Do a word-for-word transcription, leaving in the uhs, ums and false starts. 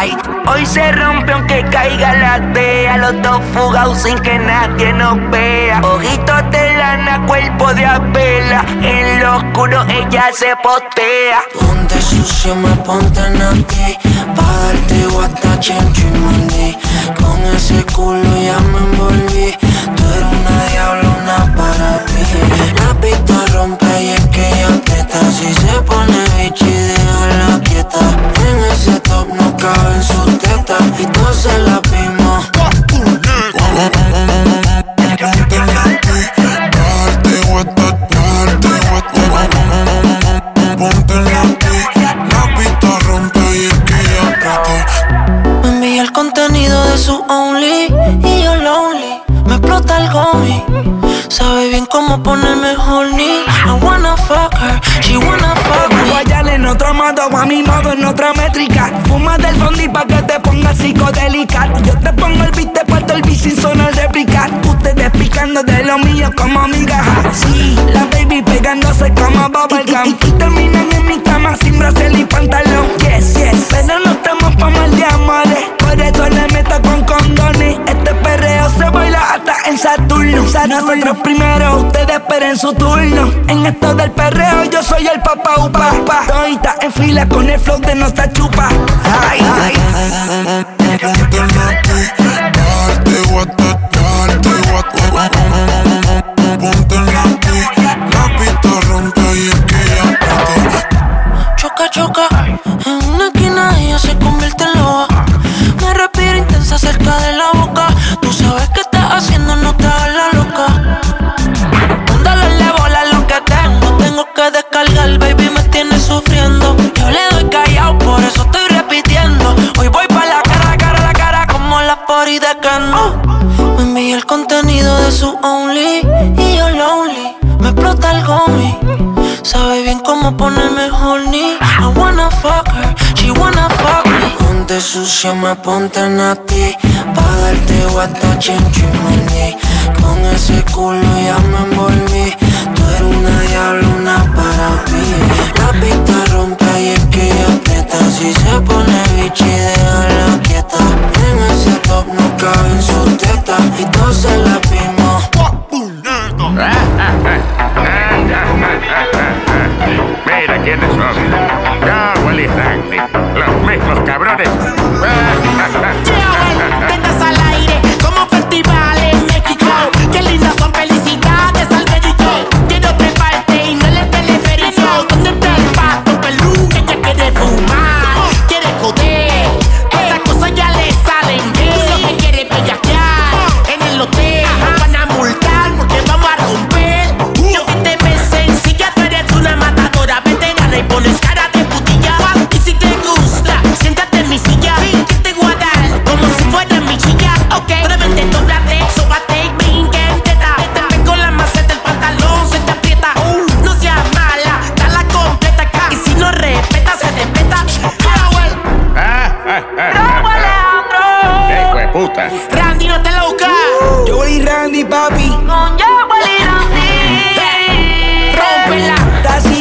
Ay, hoy se rompe aunque caiga la tea. Los dos fugados sin que nadie nos vea. Ojitos de lana, cuerpo de abela. En lo oscuro ella se postea. Ponte sucio, me ponte en ti. Pa' darte guata, chencho y maní. Con ese culo ya me envolví. Tú eres una diablona para mí. La pista rompe y es que ella aprieta. Si se pone bichi, déjala quieta. En ese top no cabe en su teta. Y todos se la vimos. Ponte en la ti, la pista rompe y es que ella aprieta. Me envía el contenido de su Only y yo lonely. Me explota el gommy. Sabe bien cómo ponerme horny. I wanna fuck her, she wanna fuck me. Guayale en otro modo, a mi modo en otra métrica. Fuma del fondi pa' que te pongas psicodélica. Yo te pongo el beat, te parto el beat sin sonar réplica. Ustedes picando de lo mío como migajas. Sí, la baby pegándose como bubblegum. Y, y, y terminan en mi cama sin bracel y pantalón. Yes, yes, pero no estamos pa' mal de amores. Por eso le meto con condones. Este perreo se baila hasta en Saturno. Nosotros primero, ustedes esperen su turno. En esto del perreo yo soy el papá upa. Todita en fila con el flow de nuestra chupa. Ay, ay. Ponte en la ti, darte guata, darte guata. Ponte en la ti, la pista rompe y es que ella aprieta. Choca, choca, en una esquina ella se convierte en loba. Me respira intensa cerca de la boca. Tú sabes que estás haciendo, no te hagas la loca. Un dolor le bola lo que tengo. Tengo que descargar, baby, me tiene sufriendo. Yo le doy callado, por eso estoy repitiendo. Hoy voy pa' la cara, cara, la cara, como la pori de Kendo. Me envía el contenido de su Only y yo lonely. Me explota el gommy. Sabe bien cómo ponerme horny. I wanna fuck her, she wanna fuck me. Ponte sucia, me ponte en ti. Pa' darte guata, chencho y maní. Con ese culo ya me envolví. Tú eres una diablona para mí. La pista rompe y es que ella aprieta. Si se pone bichi, déjala quieta. En ese top no cabe en su teta. Y todos se la vimos. Mira quiénes son. Ya, Willy Randy. Los mismos cabrones. Tetas al aire, como festival en México. Qué lindas son, felicidades al médico. Quiero treparte y no le teleférico. ¿Dónde está el pato pelú? Que ella quiere fumar, quiere joder. Esas cosas ya le salen bien. Lo que quiere bellaquear en el hotel. Van a multar porque vamos a romper. Yo que te besé en silla, tú eres una matadora veterana y pones cara de putilla. Y si te gusta, siéntate en mi silla. Que te voy a dar como si fuera mi chica. Ok, brevemente doblate, sóbate y brinque en teta. Te pego la maceta, el pantalón se te aprieta. No seas mala, dala completa acá. Y si no respeta, se te peta. Power. Ah, ah, ah, ah. ¡Qué hueputa! Randy, no te lo buscas. Yo y Randy, papi. Con Yawel y Randy. Rómpela. Estás